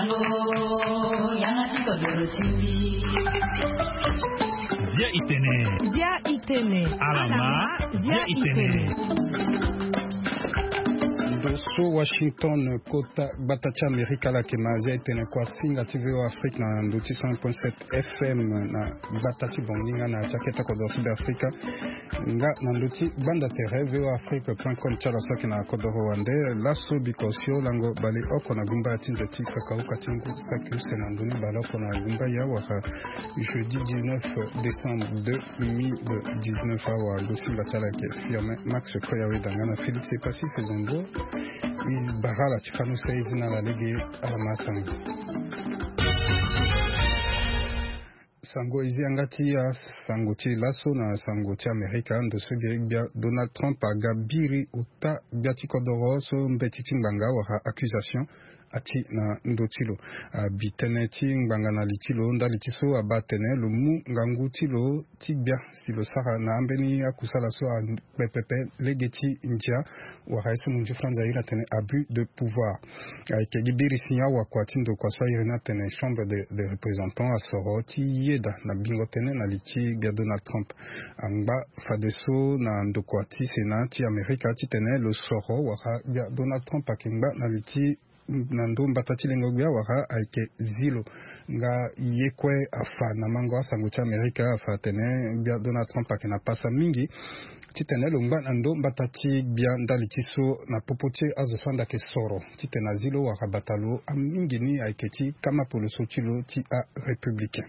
Via Itene. Alama. Via Itene. Dosso Washington Kota Batacha Amerika la Kemazia Itene kwa singa TV Afrique na nduti 100.7 FM na Batachi Bonginga na Chaketa Kodosi d'Afrique nga na nduti banda tere voafrique.com chala soki na Kodoro Wande laso bikosio lango bali oko na gumba tinzeti kakauka tingu sakuse na nduni baloko na gumba ya waka jeudi 19 décembre 2019 awa dosi batala ke firme Max Koyawe dangana Félix Epasi Fezombo Barala Chifano Saizi na la Ligue Alamasango Sango izi angati ya sango ti laso na sango ti Amerika ndo suge bia Donald Trump aga biri uta biati kodoro so mbeti timbanga waka accusation ati na ndotilo bitene ti ngbanga na litilo nda litiso abatene lo mu ngangu tilo tibia silo sara na ambeni akusala so a pepepe legeti india waka iso munju franza ira tene abus de pouvoir ke gibiri sinya wa kwa tindo kwa so ira tene chambre de représentants asoro ti yeda na bingo tene na liti bia Donald Trump angba fadeso na ndokwa ti sena ti Amerika ti tene lo soro waka bia Donald Trump akingba na liti nando mbatati lengo bia waka aike zilo nga yekwe afa na mango asango cha Amerika afa tene bia Donald Trump akina pasa mingi titene longba nando mbatati bia ndali tiso na popote azosanda ke soro titena zilo waka batalo amingi ni aike ti kama polo sotilo ti a républicain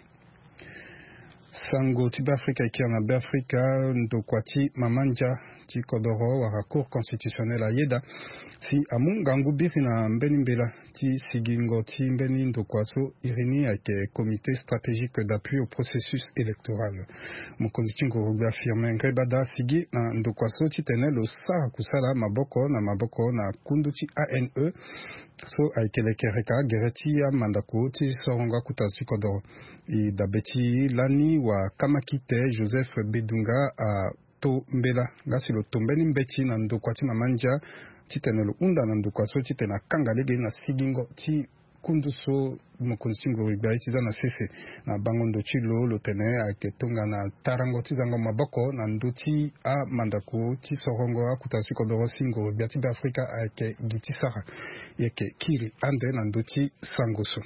sango ti Afrika ikia na Afrika ndokwati mamanja ti kodoro waka cour constitutionnelle ayeda si amu gangu biri na mbeni mbela ti sigingo ti mbeni ndokwaso irini ake comité stratégique d'appui au processus électoral mokonzi ti ngorugbe affirme ngrebada sigi na ndokwaso ti tene lo sara kusala maboko na kundu ti ANE so aikelekereka gereti ya mandako ti soronga kutasu ti kodoro i dabeti lani wa kamakite Joseph Bedunga a to mbela ngasi lo tombeni mbeti na ndokwati na manja titene lo unda na ndokwaso titena kanga lege na sigingo ti kunduso mokonzi ngorigba itiza na sese na bangondo ti lo tene aketonga na tarango ti zango maboko na nduti a mandako ti sorongo akutasu kodoro singo biati Afrika ake giti sara yeke kiri ande na nduti sangoso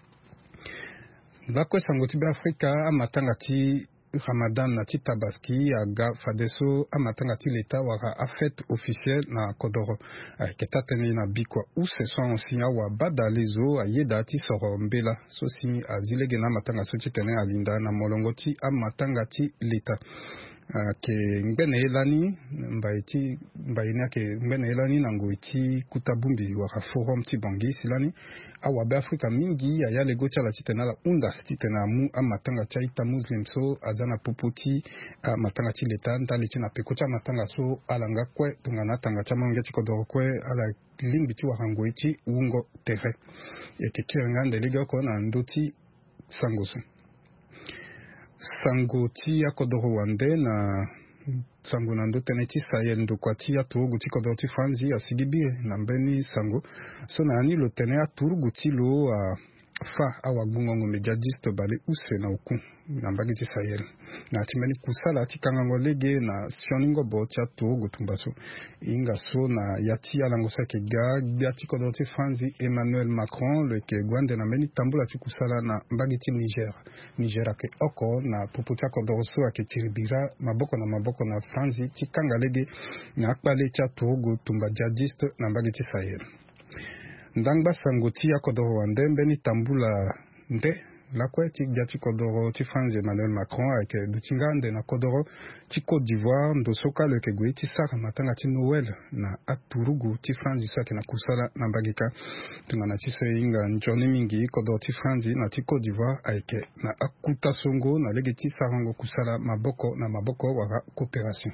bakwe sango ti Afrika amatanga ti Ramadan na ti Tabaski aga fadeso amatanga ti l'État waka a fête officielle na Kodoro keta tene na bikwa use so ansinya wa bada lezo ayeda ti soro mbela so simi azilege na amatanga so ti tene alinda na molongo ti amatanga ti l'État ke ngbene elani mbaina ke ngbene elani nango iti kutabumbi waka forum ti bangi silani awa be Afrika mingi aya lego chala titena la unda titena mu amatanga cha ita muslim so azana popoti amatanga ti l'État ndali ti na peko cha matanga so alanga kwe tungana tanga cha monge ti kodoro kwe ala limbi ti warango iti ungo tere yeke kirenga ndelige ko na ndoti sangoso sango ti ya kodoro wande na sango na ndo tene ti Sahel ndokwa ti ya turugu ti kodoro ti franzi asigibie na mbeni sango so na ani lo tene ya turugu ti lo fa awa gungongo mediadiste bale use na uku na mbagi ti Sahel na timeni kusala ti kangango lege na sioningo bo ti turugu tumbaso inga so na yati alango sake ga bia ti kodoro ti franzi Emmanuel Macron le ke gwande na meni tambula ti kusala na mbagi ti Niger ake oko na popoti akodoro so ake tiribira maboko na franzi ti kanga lege na akpale ti turugu tumba jihadiste na mbagi ti Sahel ndangba sango ti akodoro wande mbeni tambula nde lakwe ti bia ti kodoro ti France Emmanuel Macron ayeke dutinga ande na kodoro ti Côte d'Ivoire ndo soka lo yeke gue ti sara matanga ti Noël na aturugu ti France so ayeke na kusala na mbage ka tongana ti so e hinga nzoni mingi kodoro ti France na ti Côte d'Ivoire ayeke na akuta songo na lege ti sarango kusala maboko waka coopération.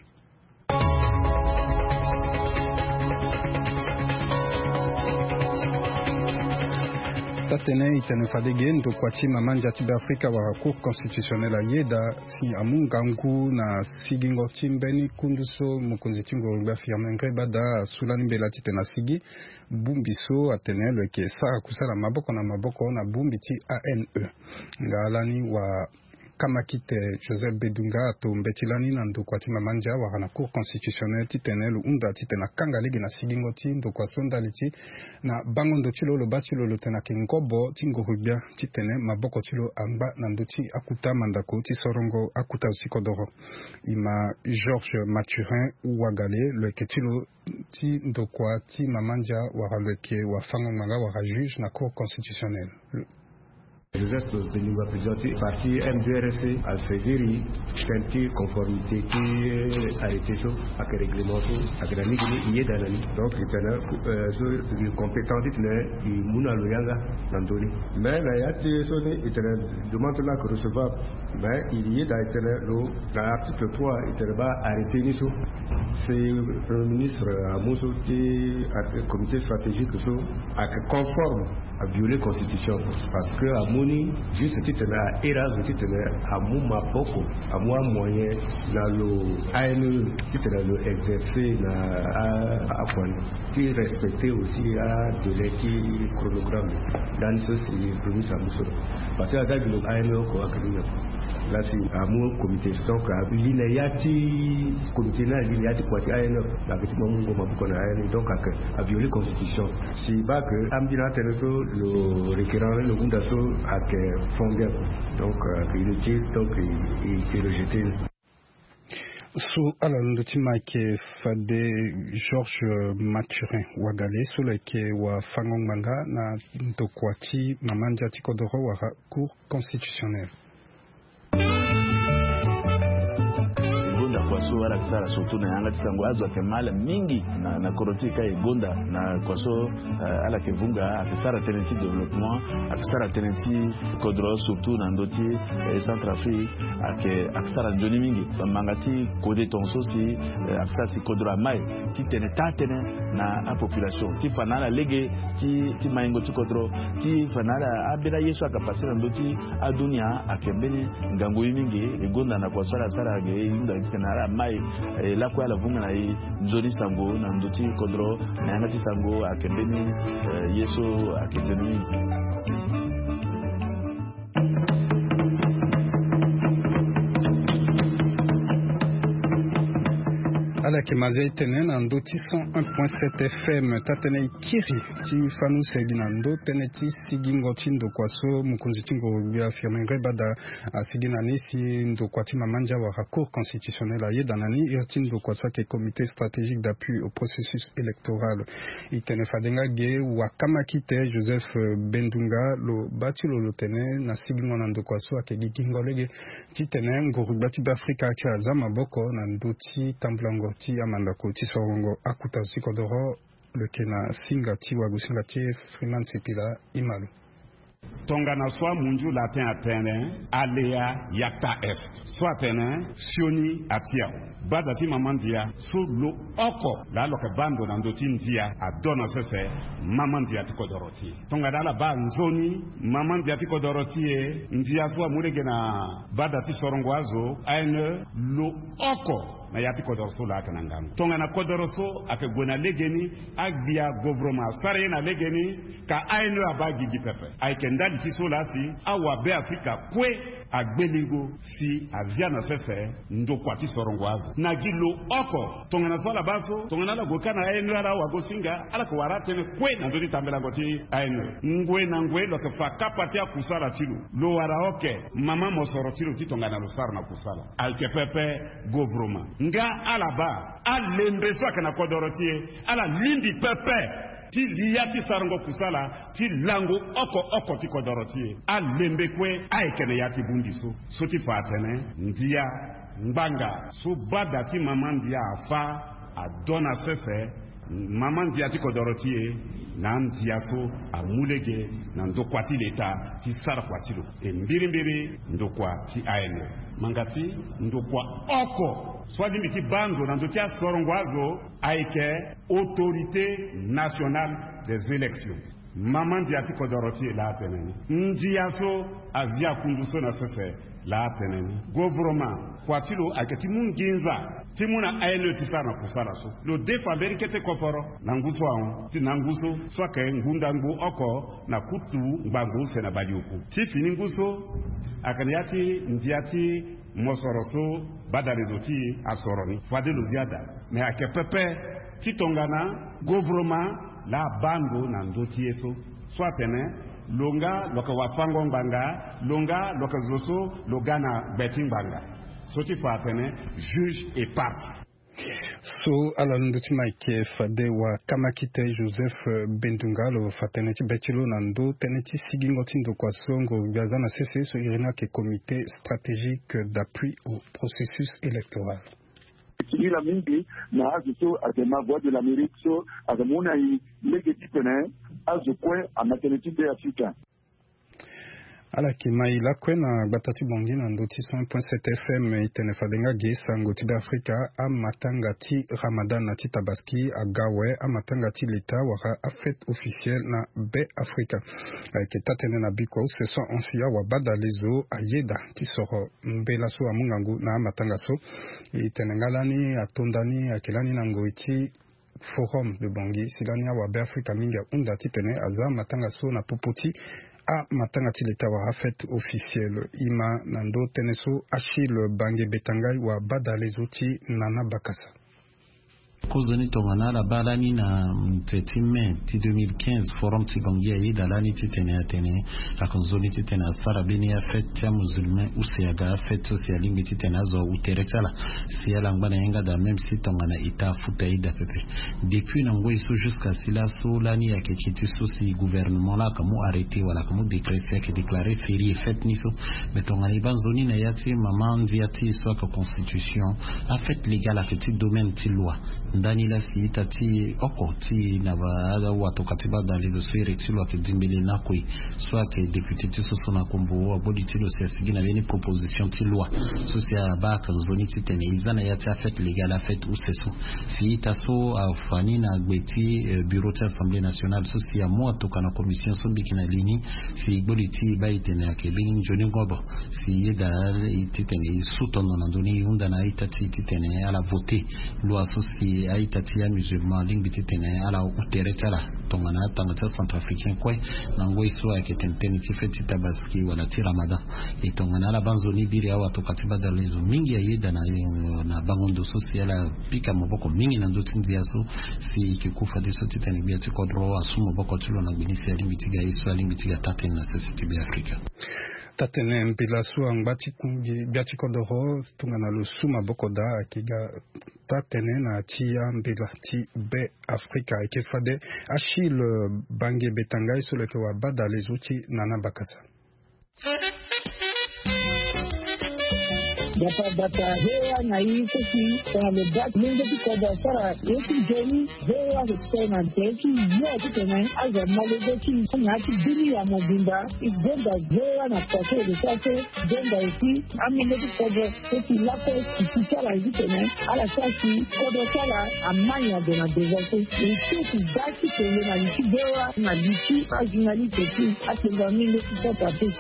tatene itene fadege ndo kwati mamanja tibe Afrika wa cour constitutionnelle ayeda si amungangu na sigingo timbeni kunduso mukunzi tingo ngafirme ngrebada sulani belati tena sigi bumbiso atene le ke sa kusala maboko na maboko na bumbiti ANE ngalani wa Kamakite Joseph Bedunga to Mbetilani na ndokwati mamanja wa na cour constitutionnelle titenel unda titena kangalege na sigingoti ndokwa sondaliti na bango ndotilo lo batilo lo tena kingobo tingo rubia titene maboko tilo amba na ndoti akuta mandako ti sorongo akuta sikodoro ima Georges Mathurin Ouagale le ketilo ti ndokwa ti mamanja wa le ke wa fango manga wa juge na cour constitutionnelle. Joseph Benouga présenté parti MDRC à Février, quelle conformité qui a été sur avec le règlement avec la Nigérie il est dans la nuit. Donc il était le compétent il mouna le yanga n'andoni. Mais là il y a des sonné il demande là que recevable. Mais il y est dans l'article 3 il était là arrêté niso. C'est le ministre Amoso qui a le comité stratégique conforme à violer la constitution parce que à Moni juste titre na era titre à Mouma Boko à moi moyen na le ANE titre le exercer na à point qui respecter aussi à de l'équipe chronogramme dans ce premier Amoso parce que avec le ANE ko akina là c'est à mon comité donc l'inayati comité na l'inayati quoi ANE la petite mamungo mabuko na ANE donc à violer constitution si pas que amdina teneso le requérant le gundaso à que fondé donc il est donc il est rejeté. Sous alors le team qui fade Georges Mathurin Ouagale sur le qui wa fangong manga na ntokwati mamanja tikodoro wa cour constitutionnelle. Kwaso wala kisara surtout na yanga tisango azo akemala mingi na korotika igonda na kwaso ala kevunga akisara tenenti développement akisara tenenti kodro surtout na ndoti Centrafrique akisara njoni mingi mangati kode tonso si akisara si kodro mai ti tatene na a population ti fanala lege ti maingo ti kodro ti fanala abira yesu akapasira ndoti adunia akembeni ngango mingi igonda na kwaso ala sara ge inda kitena mai la kwa la vunga na nzoni sango na ndoti kodro na ngati sango akembeni yeso akembeni ala kimaze tenen ando ti 101.7 FM tatene kiri ti fanu sebina ndo tene ti sigingo ti ndo kwaso mukunzi tingo bia firme ngrebada asigina nisi ndo kwati mamanja wa cour constitutionnelle aye danani irti ndo kwasa ke comité stratégique d'appui au processus électoral itene fadenga ge wa kamakite Joseph Bendunga lo batilo lo tene na sigingo na ndo kwaso ake gingolege ti tene ngorubati d'Afrique ki azama boko na ndo ti tamblango ti amandako ti sorongo akuta sikodoro le kena singa ti wagusinga ti Freeman Sepila imalu Tongana soit munju latin atene alea yakta est soit atene sioni atia bazati mamandia so lo oko la lo ke bando na ndoti ndia adona sese mamandia tikodoroti tongana la ba nzoni mamandia tikodoroti e ndia so amurege na badati sorongwazo aine lo oko na yati kodoroso la kana ngango tonga na kodoroso ake gona legeni agbia gouvernement sare na legeni ka aino abagi gipepe aike ndali tiso lasi awa be Afrika kwe agbelingo si aviana sese ndo kwati sorongwazo na gilo oko tonga na swala baso tonga na la gokana aino ala wa gosinga ala ko warate ne kwe na ndoti tambela ngoti aino ngwe na ngwe lo ke fa kapati ya kusala tilu lo wara oke mama mosoro tilu titonga na lusara na kusala aike pepe gouvernement nga alaba alembe so kana kodorotie ala lindi pepe ti liyati sarango kusala ti lango oko ti kodorotie alembe kwe aikene yati bundiso so ti fatene ndia mbanga so bada ti mama ndia afa adona sefe mama ndia ti kodorotie na ndia so amulege na ndokwati leta ti sara kwatilo mbiri ndokwa ti aene mangati ndokwa oko swadi miti bando na ndotia sorongwazo aike autorité nationale des élections maman diati kodoroti la teneni ndiaso azia kunduso na sese la teneni gouvernement kwatilo akati munginza timuna aile tisana kusala so lo defa berikete koporo nanguso awon ti nanguso swake ngundangu oko na kutu ngbangu sena bajuku ti fini nguso akaniati ndiati mosoroso badarizoti asoroni fadelo ziada me akepepe titongana gouvernement la bando na ndoti eso swatene longa loka wafango mbanga longa loka zoso logana beting banga soti fatene juge et partie. So ala nduti maike fade wa kamakite Joseph Bendungalo fateneti betilo nando teneti sigingo tindo kwa songo gazana cc so irina ke comité stratégique d'appui au processus électoral. Ila mingi na azuso atema voix de l'Amérique so azamuna i legetipene azukwe amateneti de Afrika. Ala kimai la kwena batati bongi na ndoti 100.7 FM itene fadenga gesa ngoti Afrika amatanga ti Ramadan na ti Tabaski agawe amatanga ti leta waka a fête officielle na Be Afrika ke tatene na biko ce sont onsia wa bada lezo ayeda ti soro mbela so amungangu na amatanga so itene ngalani atondani akelani na ngoiti forum de bongi silani wa Be Afrika minga unda ti tene aza matanga so na popoti a matangati leta wa fête officielle ima nando teneso Achille Bange Betangai wa bada lezoti nana bakasa kozoni tongana la balani na mai 2015 forum tibangia ida lani titene atene akonzoni titene asara bini ya fête musulman usiaga fête socialingi titene azo uterekala si ala ngana yenga da même si tongana ita futa ida pepe depuis nango iso jusqu'à cela so lani ya kekiti so si gouvernement la kamu arrêté wala kamu décréter que déclarer férié fête niso betongana ibanzoni na yati mamandi yati so ka constitution a fête légale a petit domaine ti loi ndani la si tati oko ti na ba watu katiba dans les osiri tilo ke dimbele na koi soit que député ti so na kombo abodi tilo si asigina beni proposition ti loi so si ba ka zoni ti tene izana ya ti fait légal a fait ou c'est si taso a fani na gbeti bureau de l'Assemblée nationale so si a moi to kana commission so bikina lini si bodi ti ba itene ke beni joni gobo si da ti tene sutono na doni unda na itati ti tene ala voter loi so si aitati ya musulman lingiti tene ala uteretala tongana tangata centrafricain kwe nango iso ya ketenteni tifeti Tabaski wala ti Ramadan e tongana la banzoni biri awa to katiba dalezo mingi ya yeda na bangondo sociala pika moboko mingi na ndoti nziaso si kikufa deso titani bia tikodro asumo boko tulo na binisi ya lingiti ga iso ya lingiti ga taten na sesiti bia Afrika tatene mpila suwa ngbati kungi biati kodoro tungana lo suma bokoda akiga tatene na tia mpila ti Be Afrika ikefade Achille Bange Betangai soleke wa bada lezuti nana bakasa Bata hewa na hii kuki kwa mebaki mingi tukoda sara yeki jeni hewa kutena teki yote tena aza malezeki nyati bini ya mobimba igenda hewa na kwake lesake genda eki amine tukoda teki lape kikichara hizi tena ala sasi kodo sara amanya dona dezote teki daki tene na liki hewa na liki ajinali teki atenga mingi tukoda teki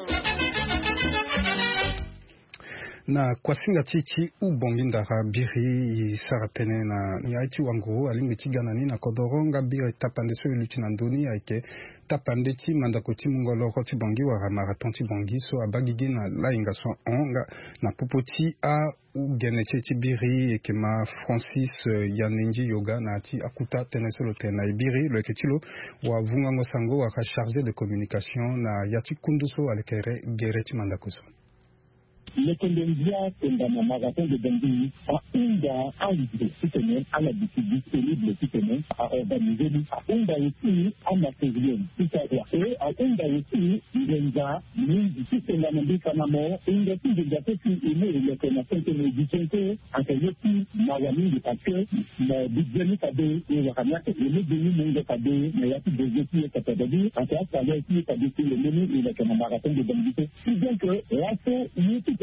na kwasinga chichi ubongi ndara biri saratene na yaiti wangu alingi ganani na kodoronga biri tapande so luti na ndoni aike tapande ti mandakoti mungolo roti bongi wa marathon ti bongi so abagigi na lainga so onga na popoti a ugeneche ti biri ekema Francis Yanenji yoga na ti akuta tenesolo tena biri le ketilo wa vungango sango wa chargé de communication na yati kunduso alekere gereti mandakoso L'Économia dans ma marathon de Bangui a unda aide soutenir à la disponible soutenir à organiser à unda aussi à ma février et à unda aussi l'enza ni soutenir n'importe comment unda aussi de gâter qui est le connaissance de l'éducation à quel point mawani de parce que le budget cadeau et le ramia que le budget de cadeau mais il y a plus de défis que ça dire en fait ça va aussi cadeau le menu et le maratón de Bangui si bien que là c'est une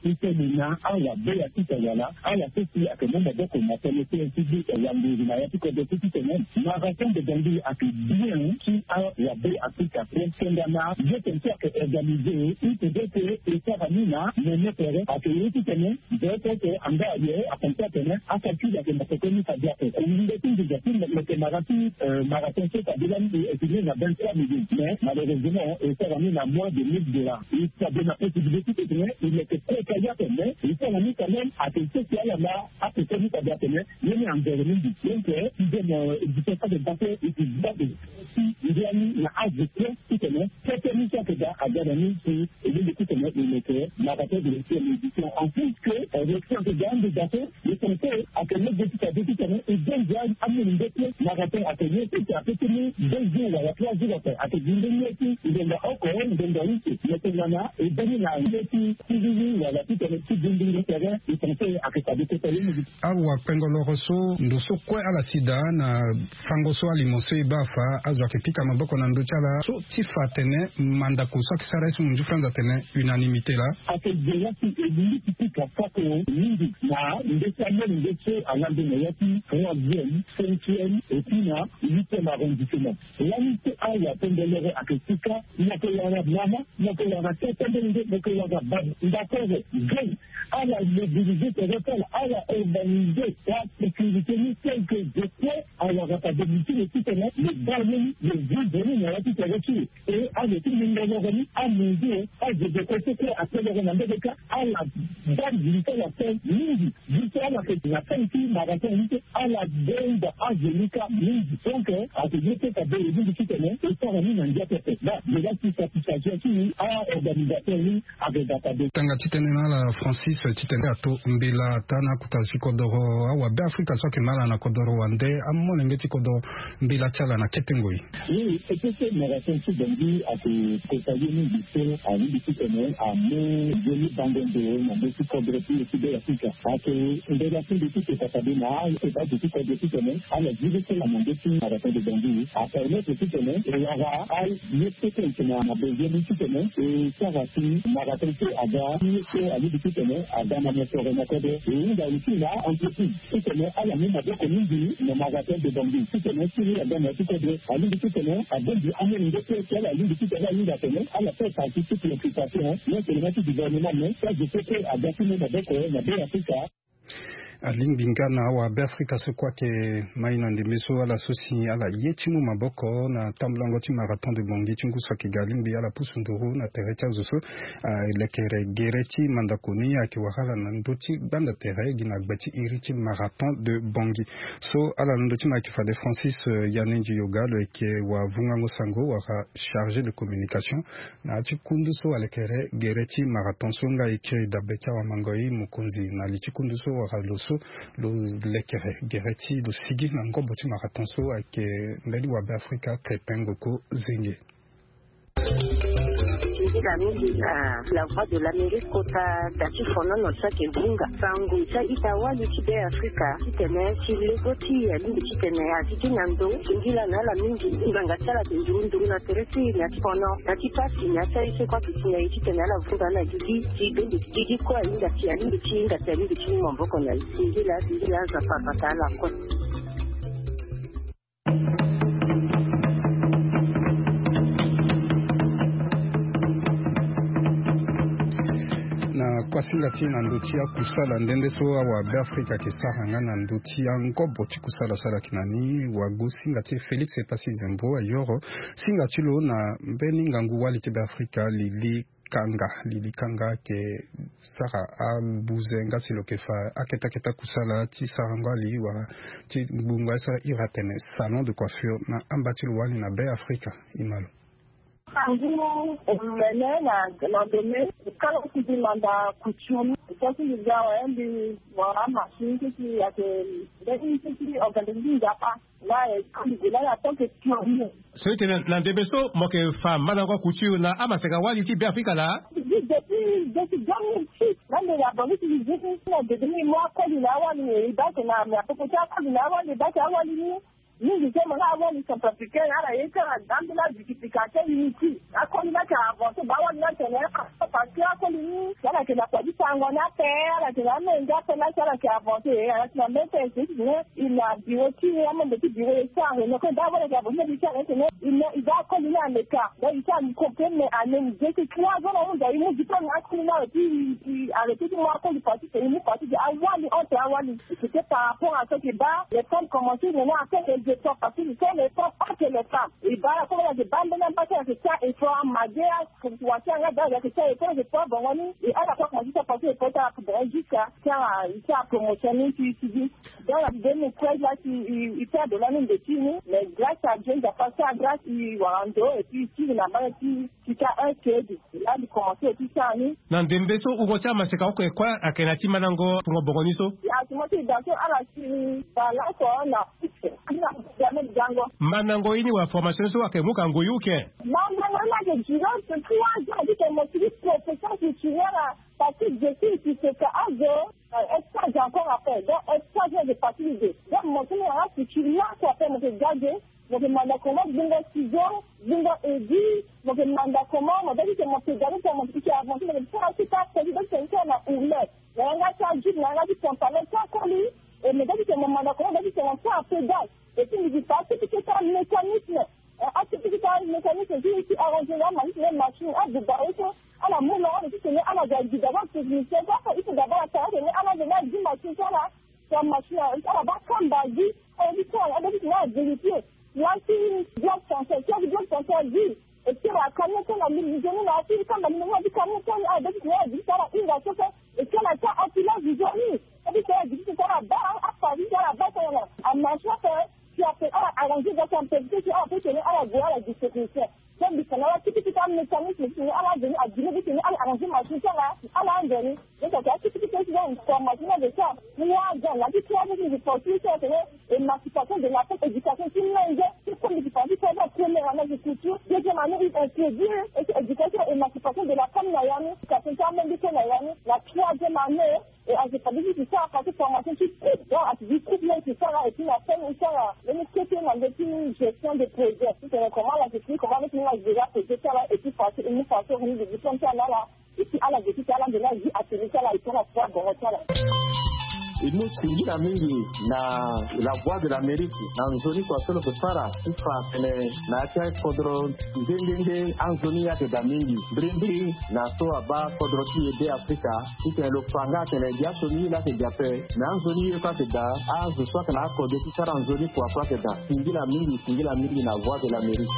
Kusena aya be ya kitayala aya sisi akamomba boko maternité institut ya mbili na ya tiko de kitene marathon de Bangui a bien qui a ya be Africa pendant je pense que organisé il peut être et ça va nina mais pere a que il kitene de que anda ye a compter a calcul ya que maternité ça bien et il est tout déjà le marathon c'est à dire il y a 23 millions mais malheureusement et ça va nina moins de $1000 il ça donne la possibilité il était très caillé mais il faut la quand même à que ce qu'il y a là à que celui qui a bien il est en dernier du donc il donne du fait de passer et puis il y a mis la âge de tout cette émission que a gagné c'est et le coup il était marathon de l'émission en plus que l'élection que gagne de gâteau le conseil a que le député a décidé et déjà amené une député marathon a tenu et a fait tenir 2 jours à 3 jours à que d'une dernière il y a encore une dernière ici maintenant et donner la awa pengolo roso ndoso kwe ala sida na fangoso alimoso ibafa azwa kepika maboko na ndochala so tifatene manda kusa kisara isu munju franza tene unanimité là ake deya si eli tipika kako mingi na ndesanya ndese alande yati 3e 5e et puis na 8e arrondissement l'unité aya pendelere ake tika nakoyara mama nakoyara tetende nakoyara d'accord, à la mobiliser ses réformes, à la organiser la sécurité, telle que je sais, à la rapidité, le système, le barreau, le vieux donné, la petite voiture, et à le tout le monde, à mesure, à des côtés, à ce moment là, à la dame du lycée, la peine, midi, jusqu'à la fin qui marathon, à la bande angélica, midi. Donc, à ce lycée, à des du système, et ça remis en diapète. Là, déjà, si ça s'agit à organisateur, avec database. Titenena la Francis titenga to mbila tana kutazi kodoro awa be Afrika soke mala na kodoro wande amone ngeti kodoro mbila chala na ketengoi. Oui, et c'est une réflexion Bangui à que côtoyer nous du à l'université à me venir dans de na de kodoro puis aussi de l'Afrique. À que de la fin de tout c'est pas bien là, c'est pas du tout kodoro à la vie de la monde qui à la fin de Bangui. À permettre tout et là à l'université que na besoin du tout et ça va si marathon à à l'université à dans la métropole et il a ici là en plus c'est à la même adresse commune du magasin de Bangui c'est sur la dans la métropole à l'université à dans du amène de quelle à l'université à la fait participer à l'occupation mais c'est le maître du gouvernement mais ça je sais que à Dakar avec la Afrique Aline Bingana wa Afrika se kwa ke maina ndemeso ala sosi ala yetimu maboko na tamblango ti marathon de Bangui tingu sa ke galimbi ala pusunduru na terecha zoso lekere gereti mandakoni akiwahala na ndoti banda tere gina gbati iriti marathon de Bangui so ala ndoti makifa de Francis Yanenji Yoga le ke wa vungango sango wa chargé de communication na tikundu so alekere gereti marathon so nga ikiri dabecha wa mangoi mukunzi na litikundu so wa so lo lekere gereti lo sigi na ngombo ti marathon so ake ndali wa Afrika krepengoko zenge la voix de l'Amérique kota dati fonono sake bunga sangu cha itawali tibe Afrika kitene chilegoti ya lingi kitene aziki nando ngila na la mingi nganga tsala ndurundu na teresi ya tipono dati pasi na tsai kwa kitene kitene la vunga na gidi kwa inga tia lingi chinga tia lingi chinga mboko na ngila za papa la kwa kwasinga ti na nduti ya kusala ndende so wa Afrika ke saranga na nduti ya ngobo ti kusala sala kinani wa gosinga ti Felix Epasi Zembo ayoro singa ti lo na mbeni ngangu wali ti Afrika lili kanga ke sara abuzenga silo ke fa aketa kusala ti saranga li wa ti bunga sa iratene salon de coiffure na ambati wali na Afrika imalo Angulo umene na deme kala kujimanda kuchumi kasi njawa ndi wa machine ki yake ndeni ki organizinga pa nae kujila ya toke kioni sote na debeso moke femme malangwa couture na amaseka wali ti Afrika la depuis nande ya boniti zizi na demi moi ko ni na wali ba ke na ya popo cha ko ni na wali ba ke wali ni nous disons avant les centrafricains à la école dans la multiplication inutile à colonie qui a avancé bawa na tene parce que à colonie ça la que la police en a fait la que la menga là ça la qui a avancé la même il a bioti même depuis bureau ça ne que d'abord les abonnés du ça il va colonie en l'écart donc il a comprendre mais à même que 3 ans on a eu du temps à colonie et puis arrêter de moi quand il parti c'est une partie de Awali entre Awali c'était par rapport à ce qui bat les femmes commençaient maintenant à faire des efforts parce que c'est les femmes entre les femmes et bah comme il y a des bandes même pas que ça et faut amader pour voir ça là dans que ça et quand je pas bon et à la fois quand ça passé pour ta jusqu'à ça promotionner qui dit dans la deuxième phrase là il fait de la même de Tini mais grâce à Dieu il a passé à grâce il Wando et puis il n'a pas qui a un crédit là il commençait et tout ça ni na ndembeso ugocha maseka kwa akenati manango pour bogoniso ya tumoti danso ala si bala ko na manango ini wa formation so akemuka ngoyuke manango na de jiro se kwa de motrice profession culturelle parce que je suis qui se azo extra encore après donc extra de partie donc mon premier a culturel quoi faire me garder je demande comment bingo ciseaux bingo aiguille je demande comment moi dit que mon pédale pour mon petit avancé mais ça c'est pas président c'est na oulette on a ça juste on a dit pantalon ça colis et me dit que mon demande comment dit que on fait un pédale et puis il dit pas que c'est un mécanisme à ce que c'est un mécanisme qui arrange la machine à de barreau à la moule on dit que à la dit d'abord c'est il faut d'abord attendre à la de la machine là la machine à la bas comme basi on dit ça on dit là vérifier là si bloc français qui bloc français dit et puis la camion qu'on a mis je là si quand on a dit camion qu'on a dit ça il va se faire et que la ça empilage du journée et puis ça dit que ça là bas à Paris ça là bas à machin qui a fait arranger dans son pays qui a fait tenir à la voie la distribution donc il faut là qui un mécanisme qui à la venir à dire que à arranger machine ça là à la venir donc ça qui une formation de ça moi dans la vie de politique et émancipation de la femme éducation qui mange c'est comme du parti ça la première année de culture deuxième année il introduire éducation et émancipation de la femme naïane ça fait ça même de naïane la troisième année et à ce moment c'est ça parce que formation qui donc à du traitement c'est ça là et puis la femme ça là le côté dans des gestion de projet c'est comment la gestion comment mettre la déjà projet ça là et puis passer une façon de diplôme ça là et puis à la gestion ça là de la vie à tenir ça là et puis la foi bon ça là inosingira mingi na la voix de l'Amérique anzoni kwa solo kusara sifa kene na acha kodro ngenge anzoni yake da mingi brindi na so aba kodro ki de Afrika ite lo panga kene dia soni la ke jape na anzoni yo ka da azu so kana ko de sara anzoni kwa kwa da singira mingi na voix de l'Amérique.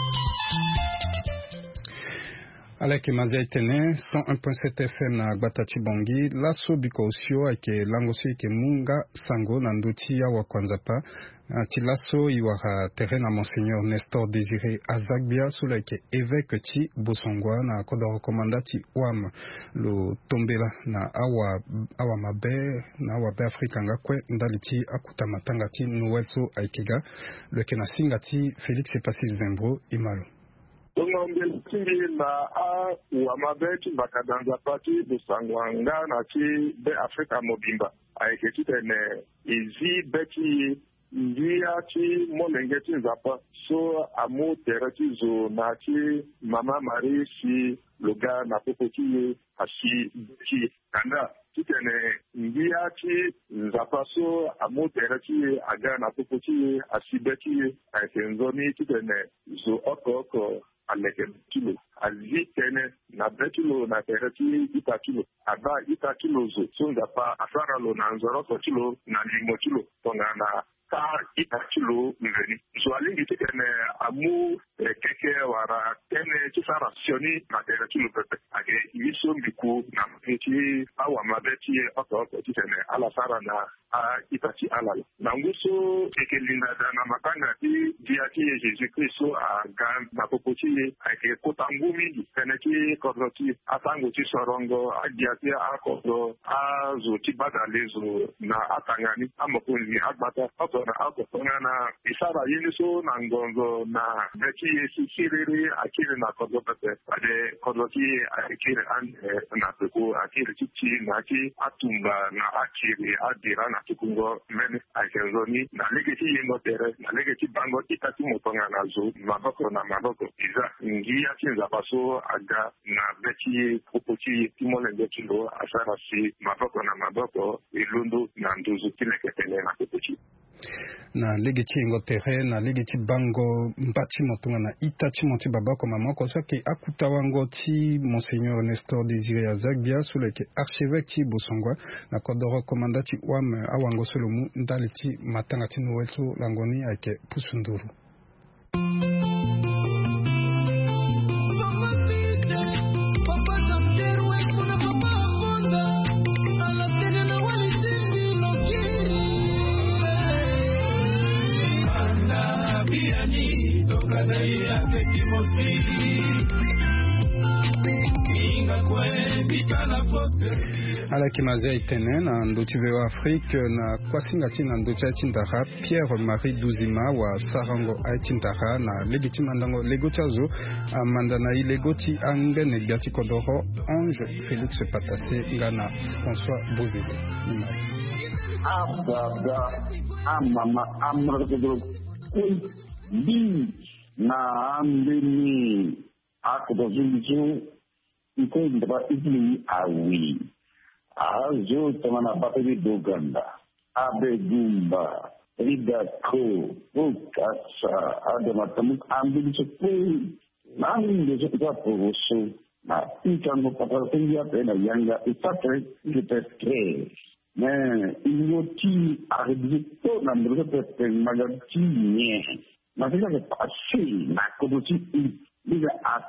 Alek Mazia Itene 101.7 FM na Gbatachi Bongi laso biko usio ake langosi ike munga sango na nduti ya wa kwanza pa tilaso iwara terrain na Monseigneur Nestor Désiré Azagbia sula ike évêque ti Bosongwa na koda rekomandati wam lo tombela na awa mabe na awa be Afrika ngakwe ndaliti akuta matanga ti Noelso Aikega le kenasinga ti Félix Epasi Zembro imalo Tungi na wamabeti bakadanza pati busangwanga na ti be Afrika mobimba aiketi tene izi beti ndia ti molengeti nzapa so amu tereti zo na ti mama Marie si loga na popoti asi beti kanda titene ndia ti nzapa so amu tereti aga na popoti asi beti aikenzoni titene zo oko aleke kilo azi tene na betilo na tereti ita kilo aba ita kilo zo songa pa afara lo na nzoro kilo na limo kilo tongana ka ita kilo ngeni so alingi tene amu keke wara tene kisara sioni na tereti lo pepe age iso miku na mti awa mabeti oko tene ala sara na itati alala na nguso ekelinda na makanga ti diati Jésus Christ a gan na popoti ake kotangumi teneki kodoti atango ti sorongo adiati akodo azo ti badalezo na atangani amakunzi agbata otona akotona na isara yeniso na ngongo na beti sikiriri akire na kodopete ade kodoti akire an na peko akire ti na ki atumba na akire adira na tukungo men akenzoni na legeti yengo tere na legeti bango itatu motonga nazo maboko na maboko iza ngia chinza baso aga na beti kopoti timole beti lo asara si maboko na maboko ilundu na nduzu kileketele na kopoti na legeti yengo tere na legeti bango mbati motonga na itachi moti babako mamoko saki akutawango ti Monseigneur Nestor Désiré Azagbia suleke archevêque ti Bosongwa na kodoro komandati wam awango solomu ndaliti matanga ti nowetu langoni ake pusunduru. Ala kimazia itene na ndoti veo Afrique na kwasingati na ndoti achindara Pierre-Marie Duzima wa Sarango achindara na legiti mandango legotiazo amandana ilegoti angene biati kodoro Ange Félix Patassé ngana François Bozizé amama amradro bi na ambeni akodozinjo iko ndaba idli awi ajo tamana bateri doganda abegumba ridako ukasa adamatamu ambeni chokwe nani ndio kwa provoso na pikango papatengia pena yanga itatre ilipestre mais inoti arbitre na mrozo pe magati nie na vile que passé na kodoti diga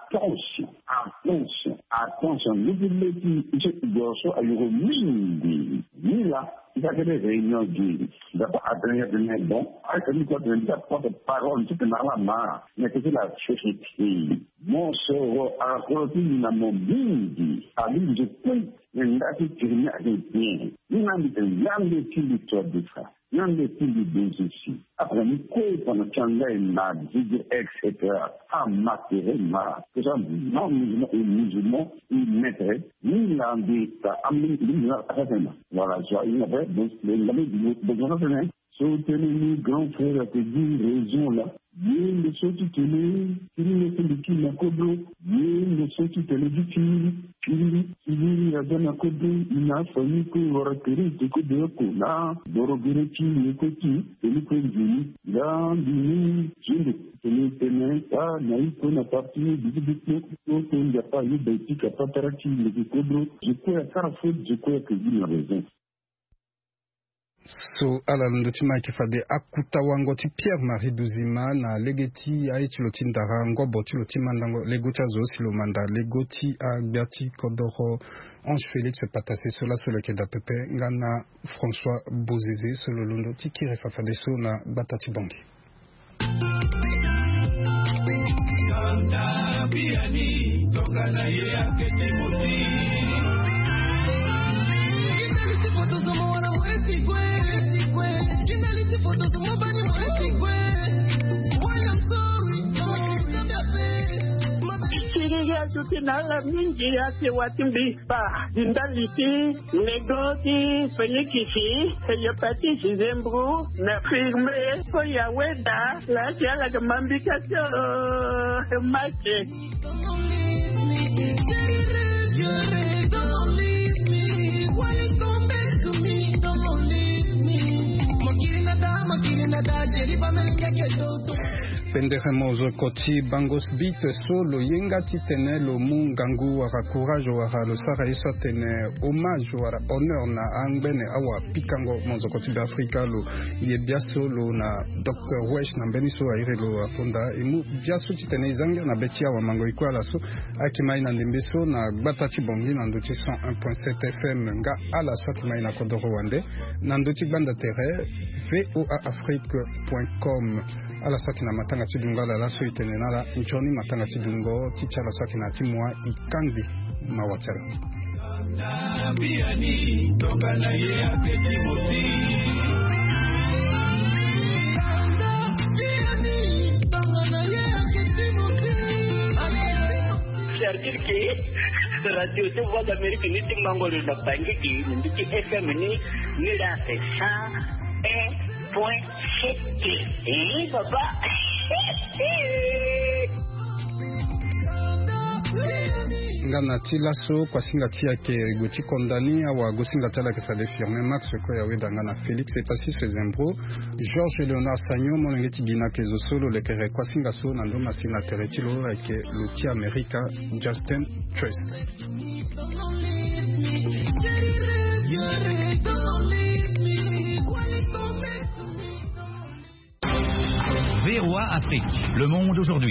attention n'oubliez pas que Joshua a eu mingi mila ikakele réunion di d'abord à dernier bon avec une quoi de parole tout na la ma mais que la société mon soro a roti na mobindi ali je peux ndati kirina bien ni na ndende kili to defa Nande pili benjisi. Après, nous coupons le chandail na digre, etc. En matière, que ça, non-musulman et musulman, ils mettraient, ni l'ambita, voilà, il y avait, donc, les besoin de rien. Soutenez-nous, grand frère, à te dire raison là. Bien le soki télé, kiri le qui na kodo, bien le soki télé du kiri ya dana kodo, ina fami ko warakere te kodo ko na, dorogere ki ne ko ki, télé ko njini, la dini, jinde, télé ta na iko na parti du ko ko ya pa yu baiti ka pataraki le kodo, je crois à faute, je crois que il a raison. So ala ndoti maiki fade akuta wango ti Pierre-Marie Duzima na legeti aichi loti ndara ngobo ti loti mandango legoti azo silo manda legoti agbiati kodoro Ange Félix Patassé sola solo keda pepe ngana François Bozizé solo lundo ti kire fafade so na batati bongi Kanda biani tongana ye akete moti Nala mingi ate watimbi pa dindaliti negoti fenyikisi heyopati zembru na firme ko ya weda la jala gamambika to mache Penderemozo koti bangos bit solo yenga titene lo mungangu wara courage wara lo sara isa tene hommage wara honneur na angbene awa pikango mozo koti d'Africa lo ye biaso lo na Dr. Wesh na beniso aire lo afonda imu biaso titene izanga na betia wa mango ikwala so akimai na ndembeso na batati bongi na ndoti 101.7 FM nga ala swati mai na kodoro wande na ndoti banda terre voaafrique.com ala swaki na matanga tidungo ala laso itenenala nchoni matanga tidungo tichala swaki na timwa ikangi mawachara biani tokana ye aketi moti biani tokana ye aketi moti c'est-à-dire que radio te voix d'Amérique ni te mangolo na bandiki ni ti FM ni la c'est 101.7. Papa. Ngana tilaso kwa singati yake rigoti kondani awa gosingati ala ke sale firme Max ko yawe dangana Félix Etasi Fezembro Georges Léonard Sagnon monengeti bina kezo solo le kere kwa singaso nando masina teretilo avec l'outil America Justin Trust. VOA Afrique, le monde aujourd'hui.